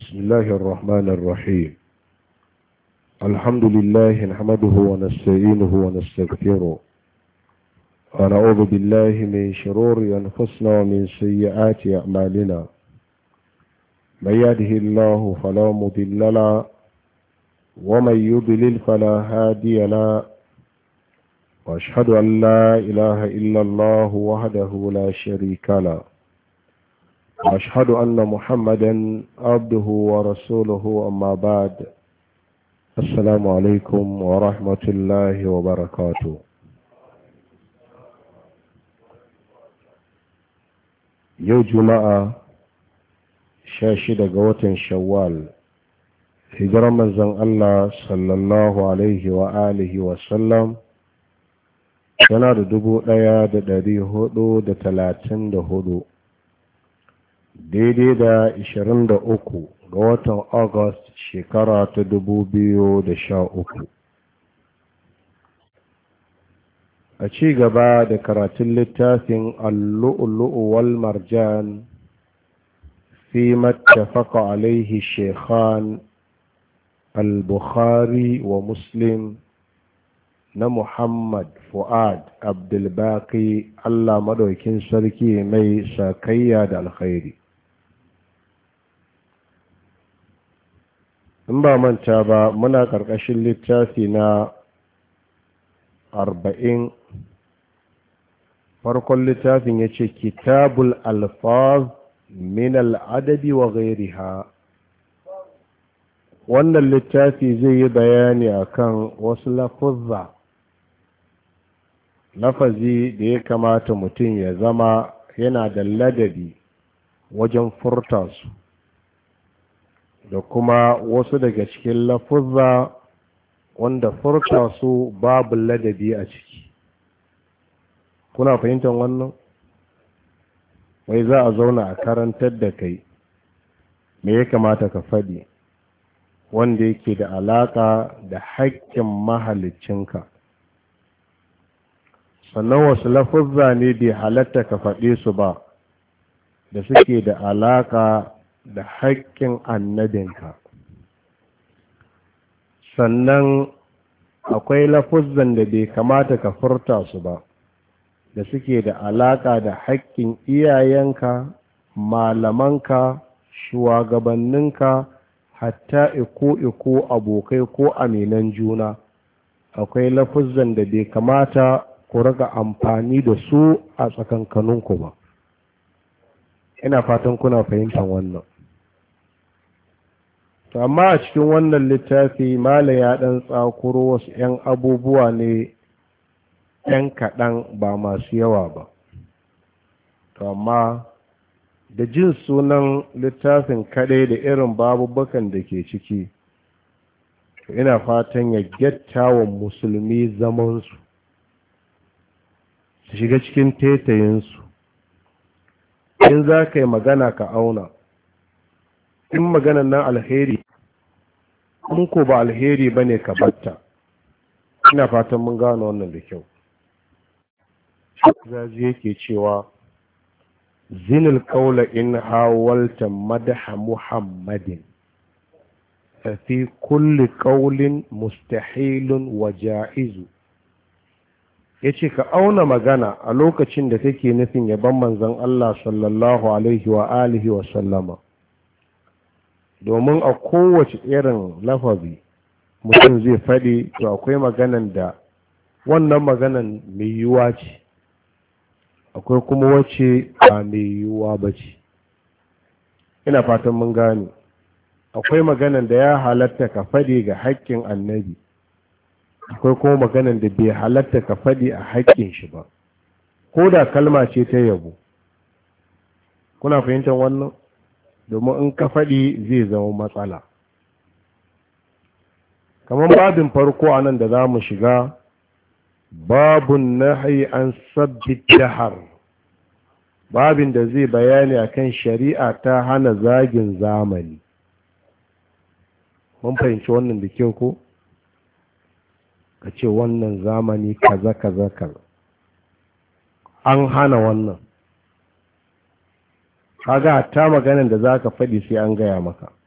بسم الله الرحمن الرحيم. الحمد لله نحمده ونستعينه ونستغفره ونعوذ بالله من شرور أنفسنا ومن سيئات أعمالنا. من يهده الله فلا مضل له ومن يضلل فلا هادي له، وأشهد أن لا إله إلا الله وحده لا شريك له، وأشهد أن محمدا عبده ورسوله. أما بعد، السلام عليكم ورحمة الله وبركاته. يوم جمعة 16 ga watan Shawwal, hijirar manzon Allah sallallahu alaihi wa alihi wa sallam yana da 1434, daidai da 23 ga watan August shekara ta 2013. A ci gaba da karatun littafin Al-Lu'lu'u wal Marjan fi mattafaqa alaihi Shaykhan Al-Bukhari wa Muslim na Muhammad Fuad Abdulbaqi, Allah madaukin sarki mai sakayya da alkhairi. In ba manta ba, muna ƙarƙashin littafi na 40. Farkon littafin ya ce kitabul alfaz min al'adadi wa ghairiha. Wannan littafi zai yi bayani akan wasu lafuzza, lafazi da ya kamata mutum ya zama yana da ladabi wajen furta su, da kuma wasu daga cikin lafuzza wanda furta su babu ladabi a ciki. Kuna fahimtar wannan? Wai za a zauna a karantar da kai me ya kamata ka faɗi wanda yake da alaƙa da haƙƙin mahaliccinka, sannan wasu lafuzza ne bai halatta ka faɗe su ba da suke da alaƙa da haƙƙin annabinka. Sannan akwai lafuzzan da bai kamata ka furta su ba da suke da alaƙa da haƙƙin iyayenka, malamanka, shugabanninka, hatta iko abokai ko aminan juna. Akwai lafuzzan da bai kamata ku riga amfani da su a tsakankaninku ba. Ina fatan kuna fahimtar wannan. To amma a cikin wannan littafi malam ya ɗan tsakuro wasu 'yan abubuwa ne 'yan kaɗan, ba masu yawa ba. To amma da jin sunan littafin kaɗai da irin babubukan da ke ciki, to ina fatan ya gyatta wa musulmi zamansu, su shiga cikin tetayinsu. In za ka yi magana ka auna, in maganan nan alheri, in ko ba alheri ba ne ka batta. Ina fatan mun gano wannan da kyau. Zazi yake cewa zinil qawla in hawalta madaha muhammadin fa fi kulli qawlin mustahilun wa ja'izu. yace ka auna magana a lokacin da take nufin yaban manzon Allah sallallahu alaihi wa alihi wa sallama, domin a kowace irin lafazi mutum zai faɗi, to akwai maganan da wannan maganan mai yiwuwa ce, akwai kuma wacce ba mai yiwuwa ba ce. Ina fatan mun gane. Akwai maganan da ya halatta ka faɗi ga haƙƙin annabi, akwai kuma maganan da bai halatta ka faɗi a haƙƙin shi ba, ko da kalma ce ta yabo. Kuna fahimtar wannan? Domin in ka faɗi zai zama matsala. Kamar babin farko a nan da za mu shiga, babun nahyi an sabbi dahar, babin da zai bayani akan shari'a ta hana zagin zamani. Mun fahimci wannan da kyau ko? Ka ce wannan zamani kaza kaza kaza, an hana wannan. kaga hatta maganan da zaka faɗi sai an gaya maka.